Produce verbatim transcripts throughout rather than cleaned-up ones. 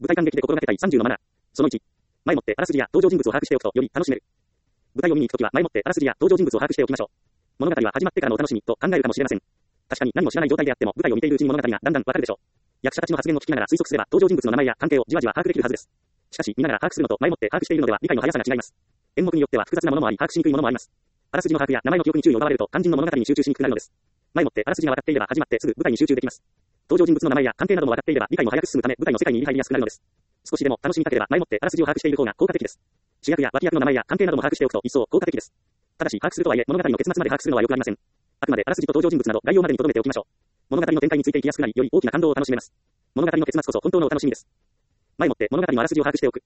舞台観劇で心がけたいさんじゅうのマナー。そのいち。前もってあらすじや登場人物を把握しておくとより楽しめる。舞台を見に行くときは前もってあらすじや登場人物を把握しておきましょう。物語は始まってからのお楽しみと考えるかもしれません。確かに何も知らない状態であっても舞台を見ているうちに物語がだんだんわかるでしょう。役者たちの発言を聞きながら推測すれば登場人物の名前や関係をじわじわ把握できるはずです。しかし見ながら把握するのと前もって把握しているのでは理解の速さが違います。演目によっては複雑なものもあり把握しにくいものもあります。あらすじの把握や名前の記憶に注意を奪われると肝心の物語に集中しにくくなるのです。前もってあらすじが分かっていれば始まってすぐ舞台に集中できます。登場人物の名前や関係なども分かっていれば理解も早く進むため舞台の世界に入りやすくなるのです。少しでも楽しみたければ前もってあらすじを把握している方が効果的です。主役や脇役の名前や関係なども把握しておくと一層効果的です。ただし把握するとはいえ物語の結末まで把握するのはよくありません。あくまであらすじと登場人物など概要までに留めておきましょう。物語の展開についていきやすくなりより大きな感動を楽しめます。物語の結末こそ本当のお楽しみです。前もって物語のあらすじを把握しておく。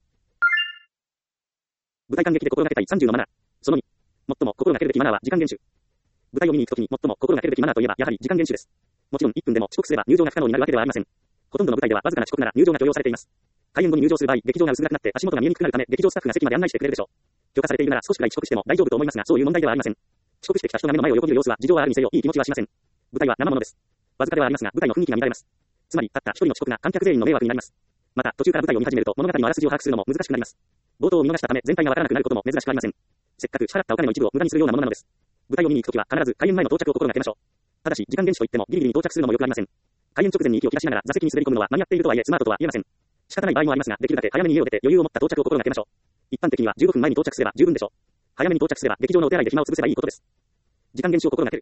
舞台観劇で心がけたいさんじゅうのマナー。そのに。最も心がけるべきマナーは時間厳守。舞台を見に行くときに最も心がけるべきマナーといえばやはり時間厳守です。もちろんいっぷんでも遅刻すれば入場が不可能になるわけではありません。ほとんどの舞台ではわずかな遅刻なら入場が許容されています。開演後に入場する場合、劇場が薄暗くなって足元が見えにくくなるため、劇場スタッフが席まで案内してくれるでしょう。許可されているなら少しくらい遅刻しても大丈夫と思いますが、そういう問題ではありません。遅刻してきた人が目の前を横切る様子は事情はあるにせよいい気持ちはしません。舞台は生ものです。わずかではありますが、舞台の雰囲気が乱れます。つまり、たった一人の遅刻が観客全員の迷惑になります。また、途中から舞台を見始めると物語のあらすじを把握するのも難しくなります。冒頭を見逃したため全体がわからなくなることも珍しくありません。せっかく支払ったお金の一部を無駄にするようなものなのです。舞台を見に行くときは必ず開演前の到着を心がけましょう。ただし、時間厳守といってもギリギリに到着するのもよくありません。開演直前に息を切らしながら座席に滑り込むのは間に合っているとはいえスマートとは言えません。仕方ない場合もありますが、できるだけ早めに家を出て余裕を持った到着を心がけましょう。一般的にはじゅうごふんまえに到着すれば十分でしょう。早めに到着すれば劇場のお手洗いで暇を潰せばいいことです。時間厳守を心がける。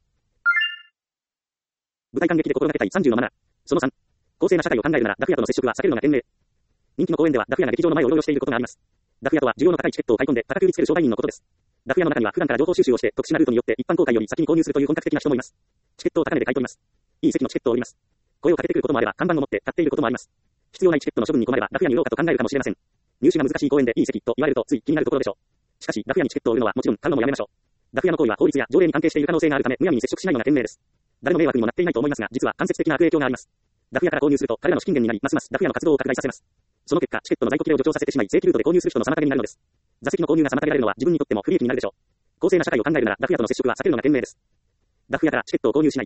舞台観劇で心がけたいさんじゅうのマナー。そのさん。公正な社会を考えるならダフ屋との接触は避けるのが賢明。人気の公演ではダフ屋が劇場の前をうろうろしていることがあります。ダフ屋とは需要の高いチケットを買い込んで高く売りつける商売人のことです。ダフ屋の中には普段から情報収集をして特殊なルートによって一般公開より先に購入するという本格的な人もいます。チケットを高値で買い取ります。いい席のチケットを売ります。声をかけてくることもあれば看板を持って買っていることもあります。必要ないチケットの処分に困ればダフ屋に売ろうかと考えるかもしれません。入手が難しい公演でいい席と言われるとつい気になるところでしょう。しかしダフ屋にチケットを売るのはもちろん買うのもやめましょう。ダフ屋の行為は法律や条例に関係している可能性があるためむやみに接触しないのが賢明です。誰の迷惑にもなっていないと思いますが実は間接的な悪影響があります。ダフ屋から購入すると彼らの資金源になりますますダフ屋の活動を拡大させます。その結果チケットの在庫切れを助長させてしまい正規ルートで購入する人の妨げになるのです。座席の購入が妨げられるのは自分にとっても不利益になるでしょう。公正な社会を考えるならダフ屋との接触は避けるのが賢明です。ダフ屋からチケットを購入しない。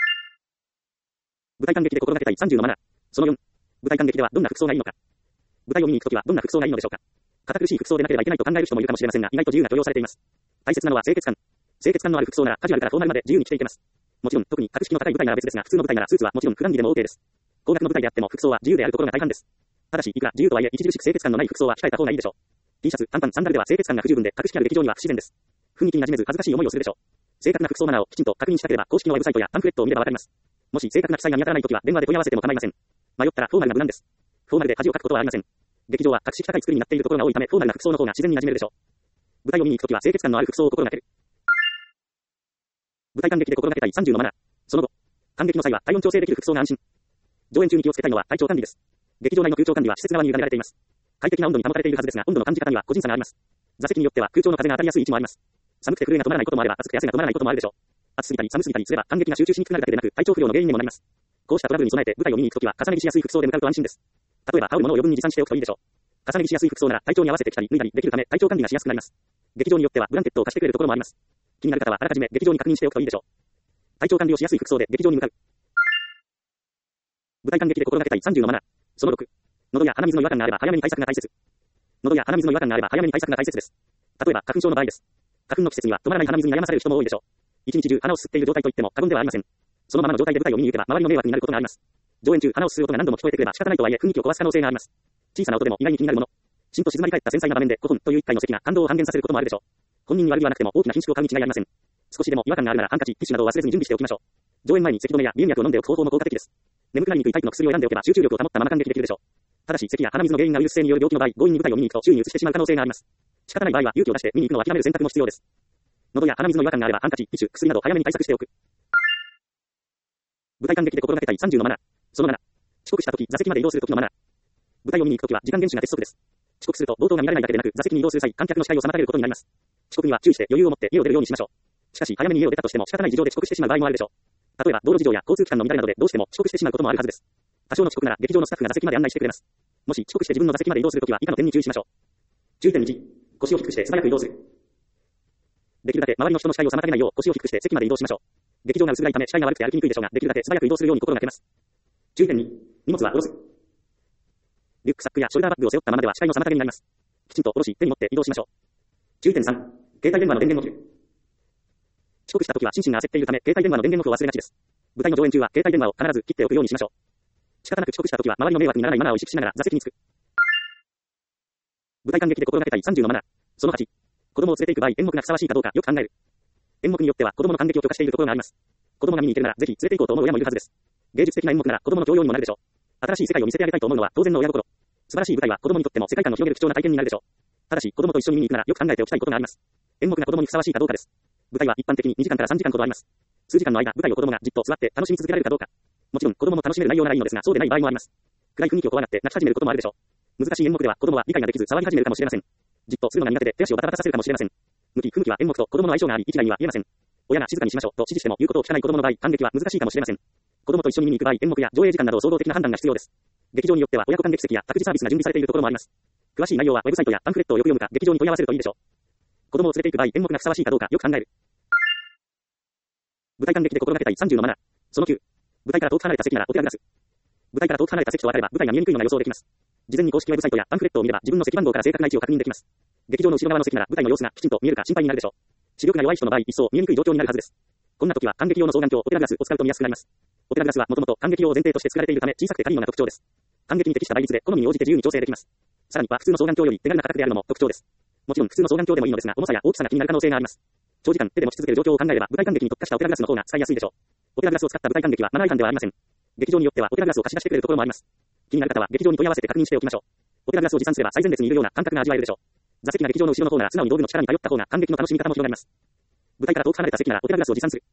舞台観劇で心がけたいさんじゅうのマナー。そのよん。舞台観劇ではどんな服装がいいのか。舞台を見に行くときはどんな服装がいいのでしょうか。堅苦しい服装でなければいけないと考える人もいるかもしれませんが意外と自由が許容されています。大切なのは清潔感。清潔感のある服装ならカジュアルからフォーマルまで自由に着ていけます。もちろん特に格式の高い舞台なら別ですが普通の舞台ならスーツはもちろん普段着でも OK です。高額の舞台であっても服装は自由であるところが大半です。ただしいくら自由とはいえ著しく清潔感のない服装は控えた方がいいでしょう。T シャツ、短パン、サンダルでは清潔感が不十分で格式ある劇場には不自然です。雰囲気に馴染めず恥ずかしい思いをするでしょう。正確な服装マナーをきちんと確認したければ公式のウェブサイトやパンフレットを見ればわかります。もし正確な記載が見当たらないときは電話で問い合わせても構いません。迷ったらフォーマルが無難です。フォーマルで恥をかくことはありません。劇場は格式高い作りになっているところが多いためフォーマルな服装の方が自然に馴染めるでしょう。舞台を見に行くときは清潔感のある服装を心がける。舞台観劇で心がけたいさんじゅうのマナー。その後、観劇の際は体温調整できる服装が安心。上演中に気をつけたいのは体調管理です。劇場内の空調管理は施設側に委ねられています。快適な温度に保たれているはずですが温度の感じ方には個人差があります。座席によっては空調の風が当たりやすい位置もあります。寒くて震えが止まらないこともあれば暑くて汗が止まらないこともあるでしょう。暑すぎたり寒すぎたりすれば観劇が集中しにくくなるだけでなく体調不良の原因にもなります。こうしたトラブルに備えて舞台を見に行くときは重ね着しやすい服装で向かうと安心です。例えば羽織るものを余分に持参しておくといいでしょう。重ね着しやすい服装なら体調に合わせて着たり脱いだりできるため体調管理がしやすくなります。劇場によってはブランケットを貸してくれるところもあります。気になる方はあらかじめ劇場に確認しておくといいでしょう。体調管理をしやすい服装で劇場に向かう。舞台観劇で心がけたいさんじゅうのマナー。そのろく。喉や鼻水の違和感があれば早めに対策が大切。喉や鼻水の違和感があれば早めに対策が大切です。例えば花粉症の場合です。花粉の季節には止まらない鼻水に悩まされる人も多いでしょう。一日中鼻を吸っている状態といっても過言ではありません。そのままの状態で舞台を見に行けば周りの迷惑になることがあります。上演中鼻を吸う音が何度も聞こえてくれば仕方ないとはいえ雰囲気を壊す可能性があります。小さな音でも意外に気になるもの。しんと静まり返った繊細な場面で古今という一回の席が感動を半減させることもあるでしょう。本人に悪気はなくても大きな品種を買うに違いありません。少しでも違和感があるならハンカチ、ティッシュなどを忘れずに準備しておきましょう。上演前に咳止めや鼻薬を飲んでおく方法も効果的です。眠くなりにくいタイプの薬を選んでおけば集中力を保ったまま観劇できるでしょう。ただし咳や鼻水の原因がウイルス性による病気の場合、強引に舞台を見に行くと周囲に移してしまう可能性があります。仕方ない場合は勇気を出して見に行くのは諦める選択も必要です。喉や鼻水の違和感があればハンカチ、ティッシュ、薬など早めに対策しておく。舞台観劇で心がけたいさんじゅうのマナー。そのなな。遅刻したとき座席まで移動するときのマナー。舞台を見に行くときは時間厳守が鉄則です。遅刻すると冒頭が見られないだけでなく座席に移動する際観客の視界を妨げることになります。遅刻には注意して余裕を持って家を出るようにしましょう。しかし早めに家を出たとしても仕方ない事情で遅刻してしまう場合もあるでしょう。例えば道路事情や交通機関の乱れなどでどうしても遅刻してしまうこともあるはずです。多少の遅刻なら劇場のスタッフが座席まで案内してくれます。もし遅刻して自分の座席まで移動するときは以下の点に注意しましょう。注意点いち。腰を低くして素早く移動する。できるだけ周りの人の視界を妨げないよう腰を低くして席まで移動しましょう。劇場が薄暗いため視界が悪くて歩きにくいでしょうができるだけ素早く移動するように心がけます。注意点に。荷物は下ろす。 リュックサックやショルダーバッグを背負ったままでは視界の妨げになります。きちんと下ろし、手に持って移動しましょう。注意点さん、携帯電話の電源オフ。遅刻した時は心身が焦っているため、携帯電話の電源オフを忘れがちです。舞台の上演中は携帯電話を必ず切っておくようにしましょう。仕方なく遅刻した時は周りの迷惑にならないマナーを意識しながら座席につく。舞台観劇で心がけたいさんじゅうのマナー。そのはち、子供を連れて行く場合、演目がふさわしいかどうかよく考える。演目によっては子供の観劇を許可しているところがあります。子供が見に行けるならぜひ連れて行こうと思う親もいるはずです。芸術的な演目なら子供の教養にもなるでしょう。新しい世界を見せてあげたいと思うのは当然の親心。素晴らしい舞台は子供にとっても世界観を広げる貴重な体験になるでしょう。ただし子供と一緒に見に行くならよく考えておきたいことがあります。演目が子供にふさわしいかどうかです。舞台は一般的ににじかんからさんじかんほどあります。数時間の間、舞台を子供がじっと座って楽しみ続けられるかどうか。もちろん子供も楽しめる内容ならいいのですが、そうでない場合もあります。暗い雰囲気を怖がって泣き始めることもあるでしょう。難しい演目では子供は理解ができず騒ぎ始めるかもしれません。じっとするのが苦手で手足をバタバタさせるかもしれません。向き不向きは演目と子供の相性があり、一概には言えません。親が静かにしましょうと指示しても言うことを聞かない子供の場合、観劇は難しいかもしれません。子供と一緒に見に行く場合、演目や上映時間など総合的な判断が必要です。劇場によっては親子観劇席や託児サービスが準備されているところもあります。詳しい内容はウェブサイトやパンフレットをよく読むか劇場に問い合わせるといいでしょう。子供を連れて行く場合、演目がふさわしいかどうかよく考える。舞台観劇で心がけたいさんじゅうのマナー。そのきゅう、舞台から遠く離れた席ならお手上げ出す。舞台から遠く離れた席と分かれば舞台が見えにくいのが予想できます。事前に公式ウェブサイトやパンフレットを見れば自分の席番号から正確な位置を確認できます。劇場の後ろ側の席なら舞台の様子がきちんと見えるか心配になるでしょう。視力が弱い人の場合、一層見えにくい状況になるはずです。こんな時は観劇用の双眼鏡オペラグラスを使うと見やすくなります。オペラグラスはもともと観劇用を前提として作られているため小さくて軽いのが特徴です。観劇に適した倍率で好みに応じて自由に調整できます。さらには普通の双眼鏡より手軽な価格であるのも特徴です。もちろん普通の双眼鏡でもいいのですが、重さや大きさが気になる可能性があります。長時間手で持ち続ける状況を考えれば舞台観劇に特化したオペラグラスの方が使いやすいでしょう。オペラグラスを使った舞台観劇はマナー違反ではありません。劇場によってはオペラグラスを貸し出してくれるところもあります。気になる方は劇場に問い合わせて確認しておきましょう。オペラグラスを持参すれば最前列にいるような感覚が味わえるでしょう。座席が劇場の後ろの方なら素直に道具の力に頼った方が観劇の楽しみ方も広がります。舞台から遠く離れた席ならオペラグラスを持参する。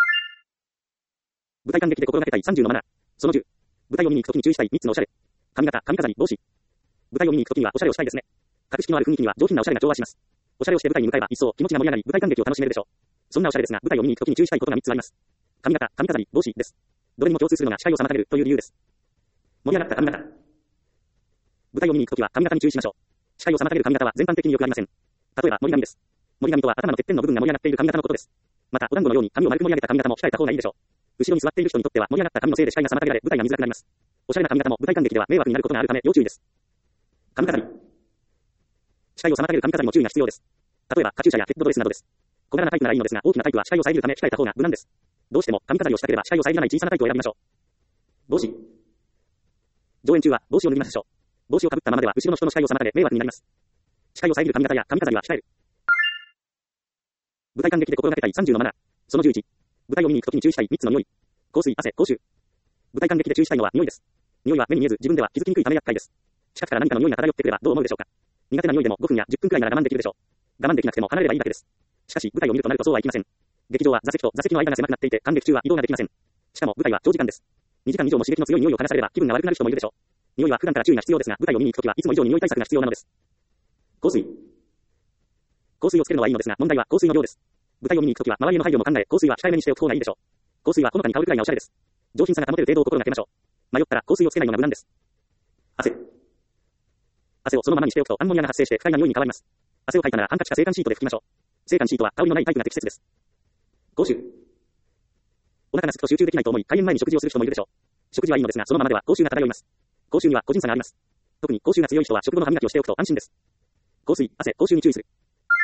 舞台観劇で心がけたいさんじゅうのマナー。そのじゅう、舞台を見に行くときに注意したいみっつのおしゃれ。髪型、髪飾り、帽子。舞台を見に行くときにはおしゃれをしたいですね。格式のある雰囲気には上品なおしゃれが調和します。おしゃれをして舞台に向かえば一層気持ちが盛り上がり舞台観劇を楽しめるでしょう。そんなおしゃれですが舞台を見に行くときに注意したいことがみっつあります。髪型、髪飾り、帽子です。どれにも共通するのが視界を妨げるという理由です。盛り上がった髪型。舞台を見に行くときは髪型に注意しましょう。視界を妨げる髪型は全般的によくありません。例えば、盛り髪です。盛り髪とは頭のてっぺんの部分が盛り上がっている髪型のことです。また、お団子のように髪を丸く盛り上げた髪型も控えた方がいいでしょう。後ろに座っている人にとっては盛り上がった髪のせいで視界が妨げられ、舞台が見づらくなります。おしゃれな髪型も舞台観劇では迷惑になることがあるため要注意です。髪飾り。視界を妨げる髪飾りも注意が必要です。例えば、カチューシャやヘッドドレスなどです。小柄なタイプならいいのですが、大きなタイプは視界を遮るため控えた方が無難です。どうしても髪飾りをしたければ視界を遮らない小さなタイプを選びましょう。帽子。上演中は帽子を脱ぎましょう。帽子をかぶったままでは後ろの人の視界を妨げ迷惑になります。視界を遮る髪型や髪飾りは控える。舞台観劇で心がけたいさんじゅうのマナー。そのじゅういち、舞台を見に行くときに注意したいみっつの匂い。香水、汗、口臭。舞台観劇で注意したいのは匂いです。匂いは目に見えず自分では気づきにくいため厄介です。近くから何かの匂いが漂ってくればどう思うでしょうか。苦手な匂いでもごふんやじゅっぷんくらいなら我慢できるでしょう。我慢できなくても離れればいいだけです。しかし舞台を見るとなるとそうはいきません。劇場は座席と座席の間が狭くなっていて観劇中は移動ができません。しかも舞台は長時間です。にじかん以上も刺激の強い匂いを嗅がされれば気分が悪くなる人もいるでしょう。匂いは普段から注意が必要ですが舞台を見に行くときはいつも以上に匂い対策が必要なのです。香水。香水をつけるのはいいのですが問題は香水の量です。舞台を見に行くときは周りへの配慮も考え香水は控えめにしておく方がいいでしょう。香水はほのかに香るくらいがおしゃれです。上品さが保てる程度を心がけましょう。迷ったら香水をつけないのが無難です。汗。汗をそのままにしておくとアンモニアが発生して不快な匂いに変わります。汗をかいたならハンカチか制汗シートで拭きましょう。制汗シートは香りのないタイプが適切です。口臭。お腹がすくと集中できないと思い開演前に食事をする人もいるでしょう。食事はいいのですがそのままでは口臭が漂います。口臭には個人差があります。特に口臭が強い人は食後の歯磨きをしておくと安心です。香水、汗、口臭に注意する。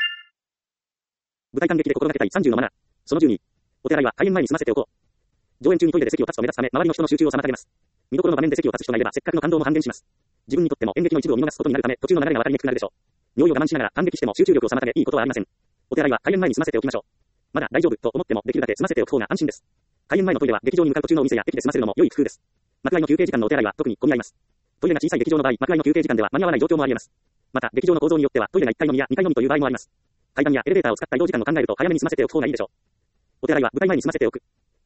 舞台観劇で心がけたいさんじゅうのマナー。そのじゅうに、お手洗いは開演前に済ませておこう。上演中にトイレで席を立つと目立つため周りの人の集中を妨げます。見どころの場面で席を立つ人がいればせっかくの感動も半減します。自分にとっても演劇の一部を見逃すことになるため途中の流れが分かりにくくなるでしょう。尿意を我慢しながら観劇しても集中力を妨げいいことはありません。お手洗いは開演前に済ませておきましょう。まだ大丈夫と思ってもできるだけ済ませておく方が安心です。開演前のトイレは劇場に向かう途中のお店や駅で済ませるのも良い工夫です。幕間の休憩時間のお手洗いは特に混み合います。トイレが小さい劇場の場合、幕間の休憩時間では間に合わない状況もあります。また劇場の構造によってはトイレがいっかいのみやにかいのみという場合もあります。階段やエレベーターを使った移動時間を考えると早めに済ませておく方がいいでしょう。お手洗いは舞台前に済ませておく。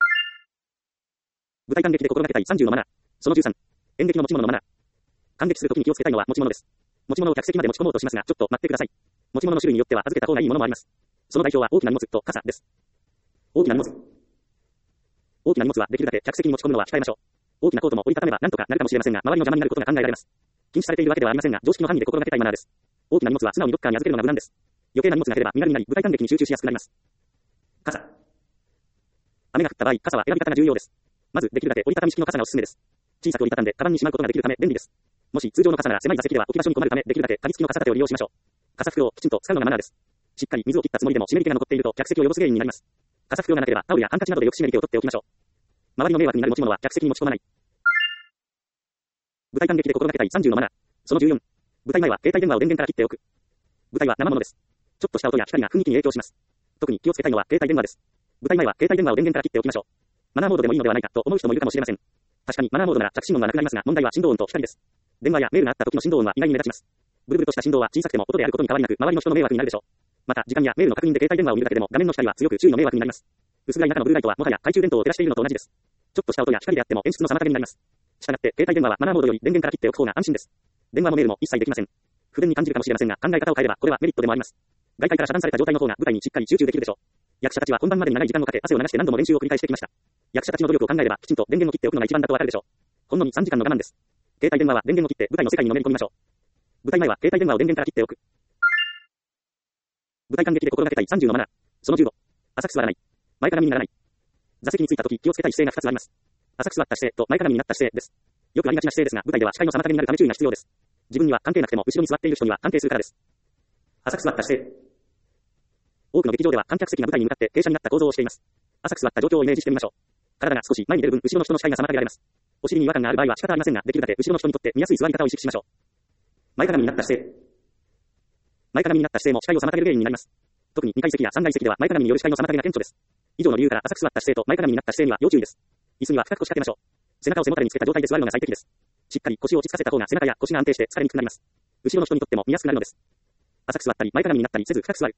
舞台観劇で心がけたいさんじゅうのマナー。そのじゅうさん、演劇の持ち物のマナー。観劇するときに気をつけたいのは持ち物です。持ち物を客席まで持ち込もうとしますが、ちょっと待ってください。持ち物の種類によっては預けた方がいいものもあります。その代表は大きな荷物と傘です。大きな荷物。大きな荷物はできるだけ客席に持ち込むのは控えましょう。大きなコートも折りたためば何とかなるかもしれませんが、周りの邪魔になることが考えられます。禁止されているわけではありませんが、常識の範囲で心がけたいマナーです。大きな荷物は素直にどっかに預けるのが無難です。余計な荷物が減れば身軽になり舞台観劇に集中しやすくなります。傘。雨が降った場合、傘は選び方が重要です。まずできるだけ折りたたみ式の傘がおすすめです。小さく折りたたんでカバンにしまうことができるため便利です。 もし通常の傘なら狭い座席では置き場所に困るため、できるだけ鍵付きの傘立てを利用しましょう。傘袋をきちんと使うのがマナーです。しっかり水を切ったつもりでも湿り気が残っていると客席を汚す原因になります。傘袋がなければタオルやハンカチなどでよく湿り気を取っておきましょう。周りの迷惑になる持ち物は客席に持ち込まない。舞台観劇で心がけたいさんじゅうのマナー。そのじゅうよん。舞台前は携帯電話を電源から切っておく。舞台は生ものです。ちょっとした音や光が雰囲気に影響します。特に気をつけたいのは携帯電話です。舞台前は携帯電話を電源から切っておきましょう。マナーモードでもいいのではないかと思う人もいるかもしれません。確かにマナーモードなら着信音はなくなりますが、問題は振動音と光です。電話やメールがあった時の振動音は意外に目立ちます。ブルブルとした振動は小さくても音であることに変わりなく、周りの人の迷惑になるでしょう。また、時間やメールの確認で携帯電話を見るだけでも画面の光は強く注意の迷惑になります。薄暗い中のブルーライトはもはや懐中電灯を照らしているのと同じです。ちょっとした音や光であっても演出の妨げになります。したがって携帯電話はマナーモードより電源から切っておく方が安心です。電話もメールも一切できません。不便に感じるかもしれませんが、考え方を変えればこれはメリットでもあります。外界から遮断された状態の方が舞台にしっかり集中できるでしょう。役者たちは本番までに長い時間をかけ汗を流して何度も練習を繰り返してきました。役者たちの努力を考えればきちんと電源を切っておくのが一番だとわかるでしょう。ほんのにさんじかんの我慢です。携帯電話は電源を切って舞台の世界にのめり込みましょう。舞台前は携帯電話を電源から切っておく。舞台観劇で心がけたいさんじゅうのマナー。そのじゅうご。浅く座らない。前かがみにならない。座席についたとき気をつけたい姿勢がふたつあります。浅く座った姿勢と前かがみになった姿勢です。よくありがちな姿勢ですが、舞台では視界の妨げになるため注意が必要です。自分には関係なくても後ろに座っている人には関係するからです。浅く座った姿勢。多くの劇場では観客席が舞台に向かって傾斜になった構造をしています。浅く座った状況をイメージしてみましょう。体が少し前に出る分、後ろの人の視界が妨げられます。お尻に違和感がある場合は仕方ありませんが、できるだけ後ろの人にとって見やすい座り方を意識しましょう。前かがみになった姿勢。前かがみになった姿勢も視界を妨げる原因になります。特ににかい席やさんがい席では前かがみによる視界の妨げが顕著です。以上の理由から浅く座った姿勢と前かがみになった姿勢には要注意です。椅子には深く腰掛けましょう。背中を背もたれにつけた状態で座るのが最適です。しっかり腰を落ち着かせた方が背中や腰が安定して疲れにくくなります。後ろの人にとっても見やすくなるのです。浅く座ったり前かがみになったりせず深く座る。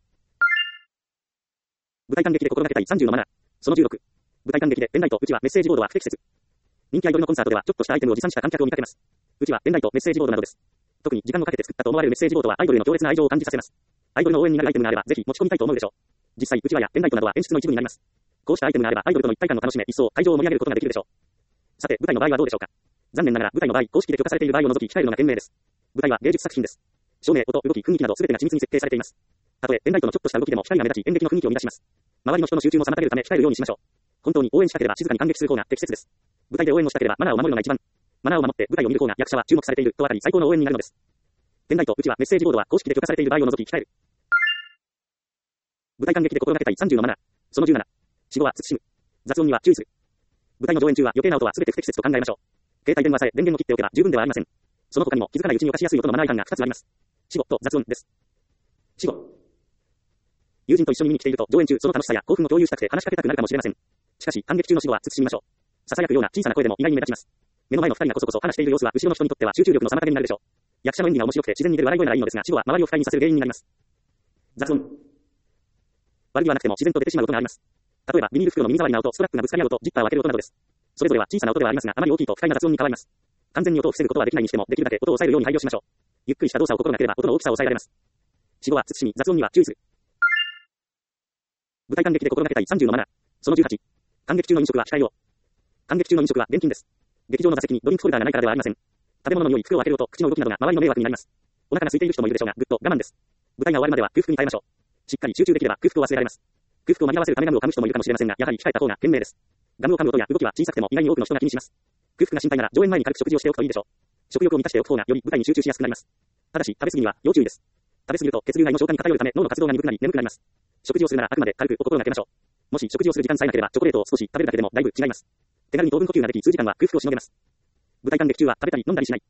舞台観劇で心がけたいさんじゅうのマナー。そのじゅうろく。舞台観劇でペンライト、うちはメッセージボードは不適切。人気アイドルのコンサートではちょっとしたアイテムを持参した観客を見かけます。うちはペンライト、メッセージボードなどです。特に時間をかけて作ったと思われるメッセージボードはアイドルへの強烈な愛情を感じさせます。アイドルの応援になるアイテムがあればぜひ持ち込みたいと思うでしょう。実際うちわやペンライトなどは演出の一部になります。こうしたアイテムがあればアイドルとの一体感を楽しめ、一層会場を盛り上げることができるでしょう。さて舞台の場合はどうでしょうか。残念ながら舞台の場合、公式で許可されている場合を除き控えるのが賢明です。舞台は芸術作品です。照明、音、動き、雰囲気など全てが緻密に設計されています。たとえペンライトのちょっとした動きでも光が目立ち演劇の雰囲気を乱します。周りの人の集中も妨げるため控えるようにしましょう。本当に応援したければ静かに感激する方が適切です。舞台で応援をしたければマナーを守るのが一番。マナーを守って舞台を見る方が役者は注目されていると分かり最高の応援になるのです。ペンライト、うちはメッセージボードは公式で許可されている場合を除き控える。舞台観劇で心がけたいさんじゅうのマナー。そのじゅうなな。死後は慎む。雑音には注意する。舞台の上演中は余計な音は全て不適切と考えましょう。携帯電話さえ電源を切っておけば十分ではありません。その他にも気づかないうちに犯しやすい音のマナー違反がふたつあります。死後と雑音です。死後。友人と一緒に見に来ていると上演中その楽しさや興奮を共有したくて話しかけたくなるかもしれません。しかし観劇中の死後は慎みましょう。囁くような小さな声でも意外に目立ちます。目の前の二人がこそこそ話している様子は後ろの人にとっては集中力の妨げになるでしょう。役者の演技が面白くて自然に出る笑い声ならいいのですが死後は周りを不快にさせる原因になります。雑音。悪気はなくても自然と出てしまう音があります。例えばビニール袋の耳障りな音、ストラップがぶつかり合う音、ジッパーを開ける音などです。それぞれは小さな音ではありますがあまり大きいと不快な雑音に変わります。完全に音を防ぐことはできないにしてもできるだけ音を抑えるように配慮しましょう。ゆっくりした動作を心がければ音の大きさを抑えられます。死後は慎み、雑音には注意する。舞台観劇で心がけたいさんじゅうのマナー。そのじゅうはち。観劇中の飲食は控えよう。観劇中の飲食は厳禁です。劇場の座席にドリンクホルダーがないからではありません。食べ物の匂い、袋を開ける音、口の動きなどが周りの迷惑になります。お腹が空いている人もいるでしょうが、ぐっと我慢です。舞台が終わるまでは空腹に耐えましょう。しっかり集中できれば空腹を忘れられます。空腹を紛らわせるためガムを噛む人もいるかもしれませんが、やはり控えた方が賢明です。ガムを噛む音や動きは小さくても意外に多くの人が気にします。空腹が心配なら上演前に軽く食事をしておくといいでしょう。食欲を満たしておく方がより舞台に集中しやすくなります。ただし食べ過ぎには要注意です。食べ過ぎると血流内の消化に偏るため脳の活動が鈍くなり眠くなります。食事をするならあくまで軽くお心がけましょう。もし食事をする時間さえなければチョコレートを少し食べるだけでもだいぶ違います。手軽に糖分補給ができ数時間は空腹をしのげます。舞台観劇中は食べたり飲んだりしない。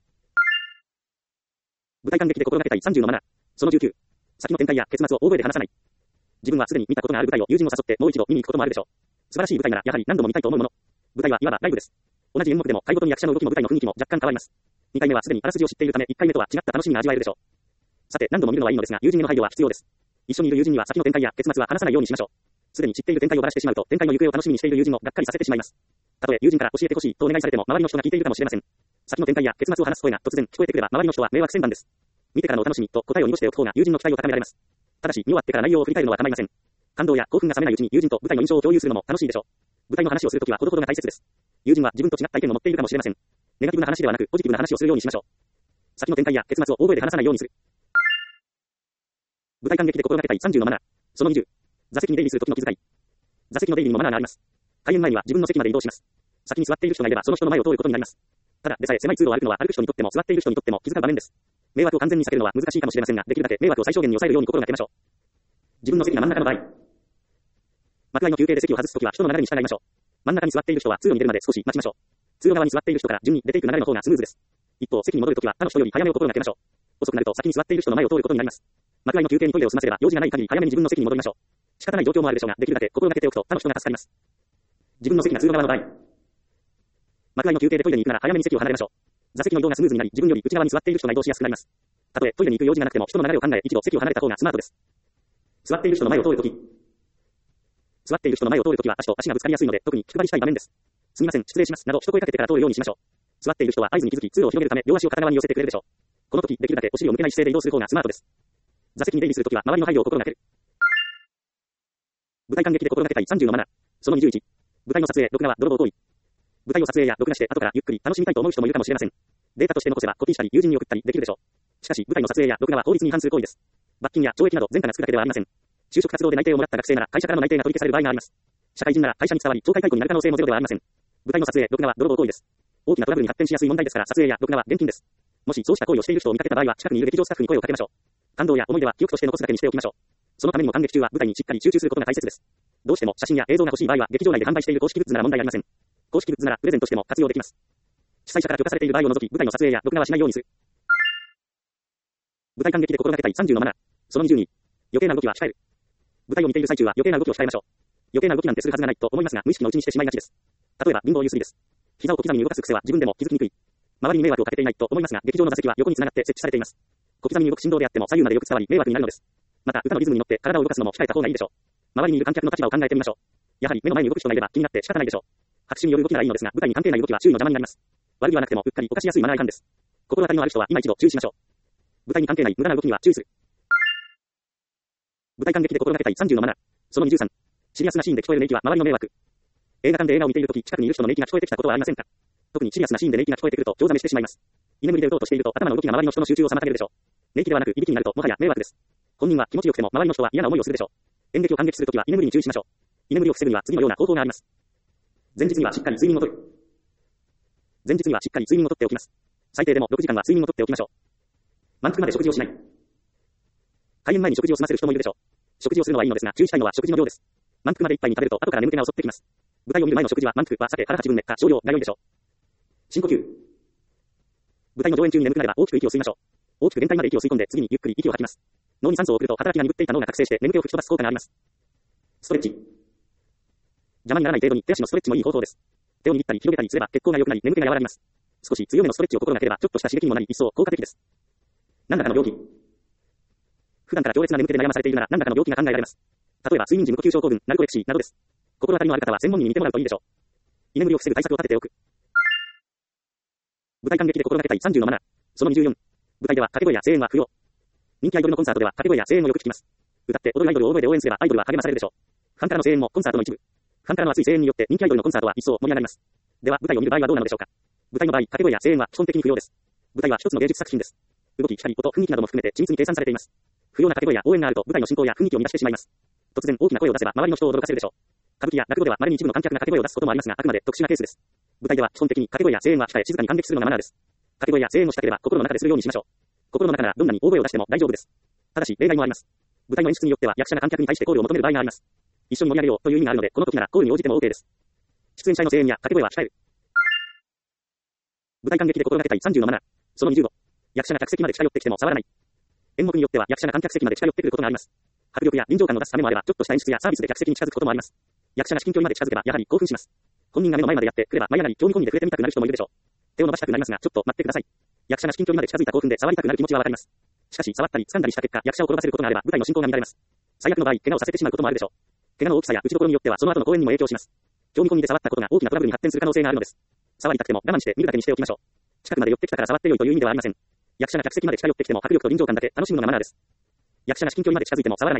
舞台観劇で心がけたいさんじゅうのマナー。そのじゅうきゅう。先の展開や結末を大声で話さない。自分はすでに見たことがある舞台を友人を誘ってもう一度見に行くこともあるでしょう。素晴らしい舞台ならやはり何度も見たいと思うもの。舞台はいわばライブです。同じ演目でも回ごとに役者の動きも舞台の雰囲気も若干変わります。にかいめはすでにあらすじを知っているためいっかいめとは違った楽しみが味わえるでしょう。さて何度も見るのはいいのですが友人への配慮は必要です。一緒にいる友人には先の展開や結末は話さないようにしましょう。すでに知っている展開をばらしてしまうと展開の行方を楽しみにしている友人もがっかりさせてしまいます。たとえ友人から教えてほしいとお願いされても周りの人が聞いているかもしれません。先の展開や結末を話す声が突然聞こえてくれば周りの人は迷惑千万です。見てからのお楽しみと答えを濁しておく方が友人の期待を高められます。ただし見終わってから内容を振り返るのは構いません。感動や興奮が冷めないうちに友人と舞台の印象を共有するのも楽しいでしょう。舞台の話をするときはほどほどが大切です。友人は自分と違った意見を持っているかもしれません。ネガティブな話ではなくポジティブな話をするようにしましょう。先の展開や結末を大声で話さないようにする。舞台観劇で心がけたいさんじゅうのマナー。そのにじゅう。座席に出入りするときの気遣い。座席の出入りにもマナーがあります。開演前には自分の席まで移動します。先に座っている人がいればその人の前を通ることになります。 ただでさえ狭い通路を歩くのは歩く人にとっても座っている人にとっても気遣う場面です。迷惑を完全に避けるのは難しいかもしれませんが、できるだけ迷惑を最小限に抑えるように心がけましょう。自分の席が真ん中の場合、幕間の休憩で席を外すときは人の流れに従いましょう。真ん中に座っている人は通路に出るまで少し待ちましょう。通路側に座っている人から順に出ていく流れの方がスムーズです。一方、席に戻るときは他の人より早めを心がけましょう。遅くなると先に座っている人の前を通ることになります。幕間の休憩にトイレを済ませれば用事がない限り早めに自分の席に戻りましょう。仕方ない状況もあるでしょうが、できるだけ心がけておくと他の人が助かります。自分の席が通路側の場合、幕間の休憩でトイレに行くなら早めに席を離れましょう。座席の移動がスムーズになり、自分より内側に座っている人が移動しやすくなります。たとえトイレに行く用事がなくても人の流れを考え一度席を離れた方がスマートです。座っている人の前を通るとき、座っている人の前を通るときは足と足がぶつかりやすいので特に気配りしたい場面です。すみません、失礼しますなど一声かけてから通るようにしましょう。座っている人は合図に気づき通路を広げるため両足を片側に寄せてくれるでしょう。この時できるだけお尻を向けない姿勢で移動する方がスマートです。座席に出入りするときは周りの配慮を心がける。舞台観劇で心がけたいさんじゅうのマナー。そのにじゅういち。舞台の撮影、録画は泥棒行為。舞台を撮影や録画して後からゆっくり楽しみたいと思う人もいるかもしれません。データとして残せばコピーしたり友人に送ったりできるでしょう。しかし舞台の撮影や録画は法律に違反する行為です。罰金や懲役など前科がつくだけではありません。就職活動で内定をもらった学生なら会社からの内定が取り消される場合があります。社会人なら会社に伝わり懲戒解雇になる可能性もゼロではありません。舞台の撮影、録画は泥棒行為です。大きなトラブルに発展しやすい問題ですから撮影や録画は厳禁です。もしそうした行為をしている人を見かけた場合は近くにいる劇場スタッフに声をかけましょう。感動や思い出は記憶として残すだけにしておきましょう。そのためにも観劇中は舞台にしっかり集中することが大切です。どうしても写真や映像が欲しい場合は劇場内で販売している公式グッズなら問題ありません。公式グッズならプレゼントしても活用できます。主催者から許可されている場合を除き舞台の撮影や録画はしないようにする。舞台観劇で心がけたいさんじゅうのマナー。そのにじゅうに。余計な動きは控える。舞台を見ている最中は余計な動きを控えましょう。余計な動きなんてするはずがないと思いますが無意識のうちにしてしまいがちです。例えば貧乏ゆすりです。膝を小刻みに動かす癖は自分でも気づきにくい。周りに迷惑をかけていないと思いますが劇場の座席は横に繋がって設置されています。小刻みに動く振動であっても左右までよく伝わり迷惑になるのです。また歌のリズムに乗って体を動かすのも控えた方がいいでしょう。周りにいる観客の立場を考えてみましょう。やはり目の前に動く人がいれば気になって仕方ないでしょう。拍手による動きならいいのですが舞台に関係ない動きは注意の邪魔になります。悪気はなくてもうっかり犯しやすいマナー違反です。心当たりのある人は今一度注意しましょう。舞台に関係ない無駄な動きには注意する。舞台観劇で心がけたいさんじゅうのマナー。そのにじゅうさん。シリアスなシーンで聞こえる寝息は周りの迷惑。映画館で映画を見ているとき近くにいる人の寝息が聞こえてきたことはありませんか？特にシリアスなシーンで寝息が聞こえてくると興ざめしてしまいます。居眠りで打とうとしていると頭の動きが周りの人の集中を妨げるでしょう。寝息ではなくいびきになるともはや迷惑です。本人は気持ちよくても周りの人は嫌な思いをするでしょう。演劇を観劇するときは居眠りに注意しましょう。居眠りを防ぐには次のような方法があります。前日にはしっかり睡眠をとる。前日にはしっかり睡眠をとっておきます。最低でもろくじかんは睡眠をとっておきましょう。満腹まで食事をしない。開演前に食事を済ませる人もいるでしょう。食事をするのはいいのですが注意したいのは食事の量です。満腹までいっぱいに食べると後から眠気が襲ってきます。舞台を見る前の食事は満腹はさて腹八分目か少量が良いでしょう。深呼吸。舞台の上演中に眠くなれば大きく息を吸いましょう。大きく限界まで息を吸い込んで次にゆっくり息を吐きます。脳に酸素を送ると働きが鈍っていた脳が覚醒して眠気を吹き飛ばす効果があります。ストレッチ。邪魔にならない程度に手足のストレッチもいい方法です。手を握ったり広げたりすれば血行が良くなり眠気が和らぎます。少し強めのストレッチを心がければちょっとした刺激にもなり一層効果的です。何らかの病気。普段から強烈な眠気で悩まされているなら何らかの病気が考えられます。例えば睡眠時無呼吸症候群、ナルコレプシーなどです。心当たりのある方は専門医に見てもらうといいでしょう。居眠りを防ぐ対策を立てておく。舞台観劇で心がけたいさんじゅうのマナー。そのにじゅうよん。舞台では掛け声や声援は不要。人気アイドルのコンサートでは掛け声や声援をよく聞きます。歌って踊るアイドルを大声で応援すればアイドルは励まされるでしょう。ファンからの声援もコンサートの一部。ファンからの熱い声援によって人気アイドルのコンサートは一層盛り上がります。では舞台を見る場合はどうなのでしょうか。舞台の場合、掛け声や声援は基本的に不要です。舞台は一つの芸術作品です。動き、光、音、雰囲気なども含めて緻密に計算されています。不要な掛け声や応援があると舞台の進行や雰囲気を乱してしまいます。突然大きな声を出せば周りの人を驚かせるでしょう。歌舞伎や落語では稀に一部の観客が掛け声を出すこともありますがあくまで特殊なケースです。舞台では基本的に掛け声や声援は控え静かに観劇するのがマナーです。掛け声や声援をしたければ心の中でするようにしましょう。心の中ならどんなに大声を出しても大丈夫です。ただし例外もあります。舞台の演出によっては役者が観客に対してコールを求める場合があります。一緒に盛り上げようという意味があるのでこの時ならコールに応じても OK です。出演者への声援や掛け声は控える。舞台観劇で心がけたいさんじゅうのマナー。そのにじゅうご。役者が客席まで近寄ってきても触らない。演目によっては役者が観客席まで近寄ってくることがあります。迫力や臨場感を出すためもあればちょっとした演出やサービスで客席に近づくこともあります。役者が至近距離まで近づけばやはり興奮します。本人が目の前までやってくれば舞い上がり興味込みで触れてみたくなる人もいるでしょう。手を伸ばしたくなりますがちょっと待ってください。役者が至近距離まで近づいた興奮で触りたくなる気持ちはわかります。しかし触ったり掴んだりした結果役者を転ばせることがあれば舞台の進行が乱れます。最悪の場合怪我をさせてしまうこともあるでしょう。怪我の大きさや打ちどころによってはその後の公演にも影響します。興味込みで触ったことが大きなトラブルに発展する可能性があるのです。触りたくても我慢して見るだけにしておきましょう。近くまで寄ってきたから触ってよいという意味ではありません。役者が客席まで近寄ってきても迫力と臨場感だけ楽しむのがマナーです。役者が至近距離まで近づいても触らない。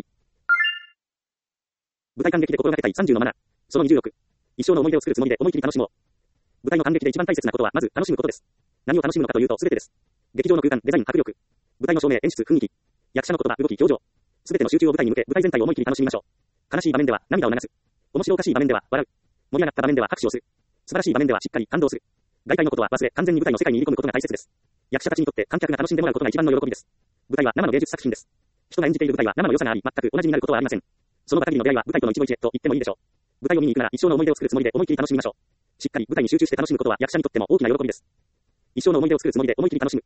舞台観劇で心がけたいさんじゅうのマナー。そのにじゅうろく。一生の思い出を作るつもりで思い切り楽しもう。舞台の観劇で一番大切なことはまず楽しむことです。何を楽しむのかというと全てです。劇場の空間、デザイン、迫力。舞台の照明、演出、雰囲気。役者の言葉、動き、表情。全ての集中を舞台に向け舞台全体を思い切り楽しみましょう。悲しい場面では涙を流す。面白おかしい場面では笑う。盛り上がった場面では拍手をする。素晴らしい場面ではしっかり感動する。 外界のことは忘れ、完全に舞台の世界に入り込むことが大切です。役者たちにとって観客が楽しんでもらうことが一番の喜びです。舞台は生の芸術作品です。人が演じている舞台は生の良さがあり、全く同じになることはありません。その場限りの出会いは舞台との一期一会と言ってもいいでしょう。舞台を見に行くなら一生の思い出を作るつもりで思い切り楽しみましょう。しっかり舞台に集中して楽しむことは役者にとっても大きな喜びです。一生の思い出を作るつもりで思い切り楽しむ。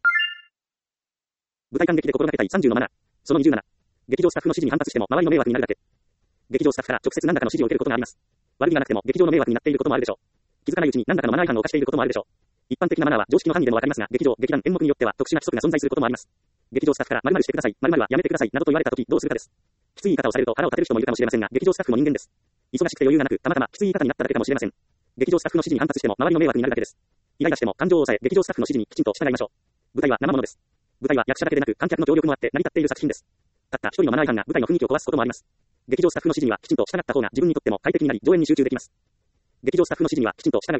舞台観劇で心がけたいさんじゅうのマナー。そのにじゅうなな。劇場スタッフの指示に反発しても周りの迷惑になるだけ。劇場スタッフから直接何らかの指示を受けることがあります。悪気がなくても劇場の迷惑になっていることもあるでしょう。気づかないうちに何らかのマナー違反を犯していることもあるでしょう。一般的なマナーは常識の範囲でもわかりますが、劇場、劇団、演目によっては特殊な規則が存在することもあります。劇場スタッフから〇〇してください、〇〇はやめてくださいなどと言われたときどうするかです。きつい言い方をされると腹を立てる人もいるかもしれませんが、劇場スタッフも人間です。忙しくて余裕がなく、たまたまきつい言い方になっただけかもしれません。劇場スタッフの指示に反発しても周りの迷惑になるだけです。イライラしても感情を抑え、劇場スタッフの指示にきちんと従いましょう。舞台は生ものです。舞台は役者だけでなく観客の協力もあって成り立っている作品です。たった一人のマナー違反が舞台の雰囲気を壊すこともあります。劇場スタッフの指示にはきちんと従った方が自分にとっても快適になり、上演に集中できます。劇場スタッフの指示にはきちんと従う。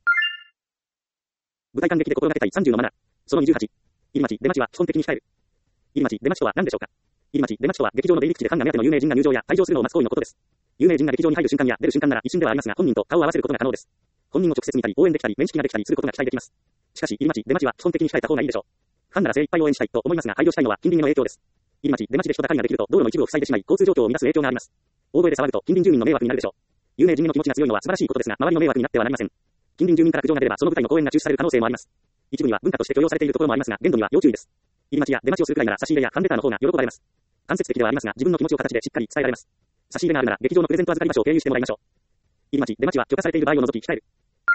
舞台観劇で心がけたいさんじゅうのマナー。そのにじゅうはち。入り待ち、出待ちは基本的に控える。入り待ち、出待ちとは何でしょうか。入り待ち、出待ちとは劇場の出入り口でファンが目当ての有名人が入場や退場するのを待つ行為のことです。有名人が劇場に入る瞬間や出る瞬間なら一瞬ではありますが、本人と顔を合わせることが可能です。本人を直接見たり、応援できたり、面識ができたりすることが期待できます。しかし、入り待ち、出待ちは基本的に控えた方がいいでしょう。ファンなら精一杯応援したいと思いますが、配慮したいのは近隣への影響です。入り待ち、出待ちで人だかりができると道路の一部を塞いでしまい、交通状況を乱す影響があります。大声で騒ぐと近隣住民の迷惑になるでしょう。有名人の気持ちが強いのは素晴らしいことですが、周りの迷惑になってはなりません。近隣住民から苦情が出れば、その舞台の公演が中止される可能性もあります。一部には文化として許容されているところもありますが、限度には要注意です。入り待ちや出待ちをするくらいなら差し入れやファンレターの方が喜ばれます。間接的ではありますが、自分の気持ちを形でしっかり伝えられます。差し入れがあるなら劇場のプレゼント預かり場所を経由してもらいましょう。入り待ち、出待ちは許可されている場合を除き控える。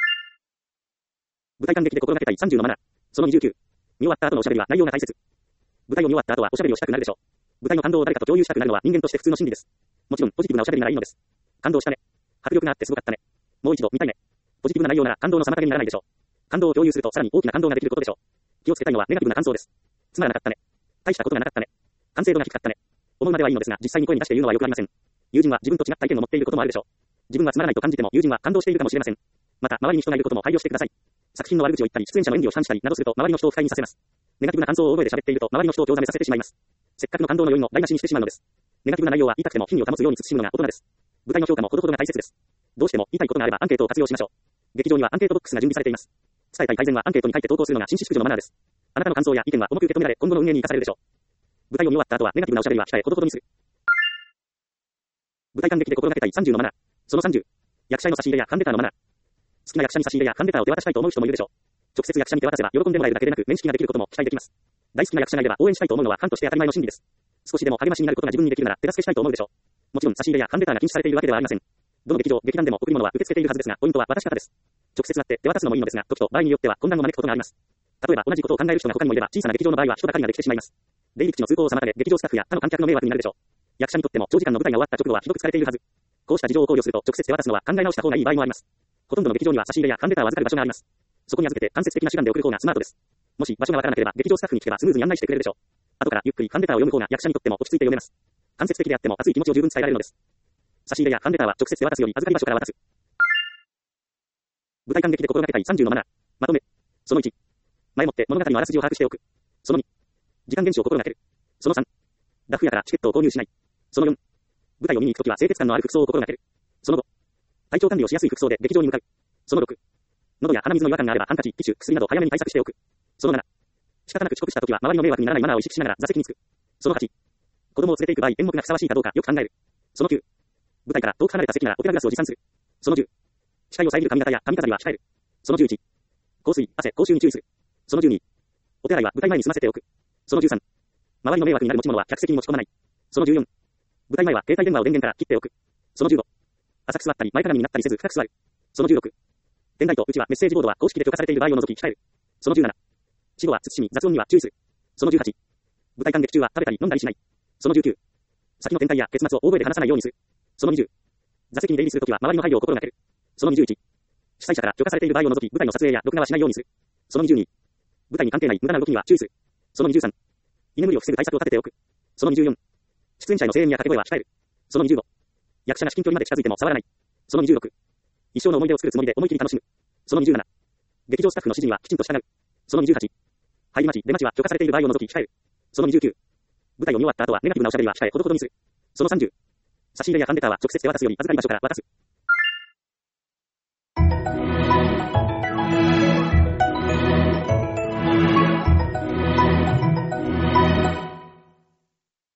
舞台観劇で心がけたいさんじゅうのマナー。そのにじゅうきゅう。見終わった後のおしゃべりは内容が大切。舞台を見終わった後はおしゃべりをしたくなるでしょう。舞台の感動を誰かと共有したくなるのは人間として普通の心理です。もちろんポジティブなおしゃべりならいいのです。感動したね。迫力があってすごかったね。もう一度見たいね。ポジティブな内容なら感動の妨げにならないでしょう。感動を共有するとさらに大きな感動ができることでしょう。気をつけたいのはネガティブな感想です。つまらなかったね。大したことがなかったね。完成度が低かったね。思うまではいいのですが、実際に声に出して言うのはよくありません。友人は自分と違った意見を持っていることもあるでしょう。自分はつまらないと感じても友人は感動しているかもしれません。また周りに人がいることも配慮してください。作品の悪口を言ったり出演者の演技を批判したりなどすると周りの人を不快にさせます。ネガティブな感想を大声で喋っていると周りの人を興ざめさせてしまいます。せっかくの感動の余韻を台無しにしてしまうのです。ネガティブな内容は言いたくても品位を保つように慎むのが大人です。舞台の評価もほどほどが大切です。どうしても言いたいことがあればアンケートを活用しましょう。劇場にはアンケートボックスが準備されています。伝えたい改善はアンケートに書いて投稿するのが紳士淑女のマナーです。あなたの感想や意見は重く受け止められ、今後の運営に生かされるでしょう。舞台を見終わった後はネガティブなおしゃべりは控えほどほどにする。舞台観劇で心がけたいさんじゅうのマナー。そのさんじゅう。役者への差し入れやファンレターのマナー。好きな役者に差し入れやファンレターを手渡したいと思う人もいるでしょう。直接役者に手渡せば喜んでもらえるだけでなく面識ができることも期待できます。大好きな役者がいれば応援したいと思うのはファンとして当たり前の心理です。少しでも励ましになることが自分にできるなら手助けしたいと思うでしょう。もちろん差し入れやファンレターが禁止されているわけではありません。どの劇場、劇団でも贈り物は受け付けているはずですが、ポイントは渡し方です。直接会って手渡すのもいいのですが、時と場合によっては混乱を招くことがあります。例えば同じことを考える人が他にもいれば、小さな劇場の場合は人だかりができてしまいます。出入り口の通行を妨げ、劇場スタッフや他の観客の迷惑になるでしょう。役者にとっても長時間の舞台が終わった直後はひどく疲れているはず。こうした事情を考慮すると直接手渡すのは考え直した方がいい場合もあります。ほとんどの劇場には差し入れやファンレターを預かる場所があります。そこに預けて間接的な手段で送る方がスマートです。もし場所がわからなければ劇場スタッフに聞けばスムーズに案内してくれるでしょう。後からゆっくりファンレターを読む方が役者にとっても落ち着いて読めます。間接的であっても熱い気持ちを十分伝えられるのです。差し入れやファンレターは直接手渡すより預かり場所から渡す。舞台観劇で心がけたいさんじゅうのマナー。まとめ。そのいち。前もって物語のあらすじを把握しておく。そのに。時間厳守を心がける。そのさん。ダフ屋からチケットを購入しない。そのよん。舞台を見に行くときは清潔感のある服装を心がける。そのご。体調管理をしやすい服装で劇場に向かう。そのろく。喉や鼻水の違和感があればハンカチ、ティッシュ、薬など早めに対策しておく。そのなな。仕方なく遅刻したときは周りの迷惑にならないマナーを意識しながら座席につく。そのはち。子供を連れて行く場合演目がふさわしいかどうかよく考える。そのきゅう。舞台から遠く離れた席ならオペラグラスを持参する。そのじゅう。視界を遮る髪型や髪飾りは控える。そのじゅういち。香水、汗、口臭に注意する。そのじゅうに。お手洗いは舞台前に済ませておく。そのじゅうさん。周りの迷惑になる持ち物は客席に持ち込まない。そのじゅうよん。舞台前は携帯電話を電源から切っておく。そのじゅうご。浅く座ったり前かがみになったりせず深く座る。そのじゅうろく。ペンライト、うちはメッセージボードは公式で許可されている場合を除き控える。そのじゅうなな。死後は慎み雑音には注意する。そのじゅうはち。舞台観劇中は食べたり飲んだりしない。そのじゅうきゅう。先の展開や結末を大声で話さないようにする。そのにじゅう。座席に出入りするときは周りの配慮を心がける。そのにじゅういち。主催者から許可されている場合を除き舞台の撮影や録画はしないようにする。そのにじゅうに。舞台に関係ない無駄な動きには注意する。そのにじゅうさん。居眠りを防ぐ対策を立てておく。そのにじゅうよん。出演者への声援や掛け声は控える。そのにじゅうご。役者が至近距離まで近づいても触らない。そのにじゅうろく。一生の思い出を作るつもりで思い切り楽しむ。そのにじゅうなな。劇場スタッフの指示にはきちんと従う。そのにじゅうはち。入り待ち、出待ちは許可されている場合を除き控える。そのにじゅうきゅう。舞台を見終わった後はネガティブなおしゃべりは控えほどほどにする。そのさんじゅう。差し入れやファンレターは直接手渡すより預かり場所から渡す。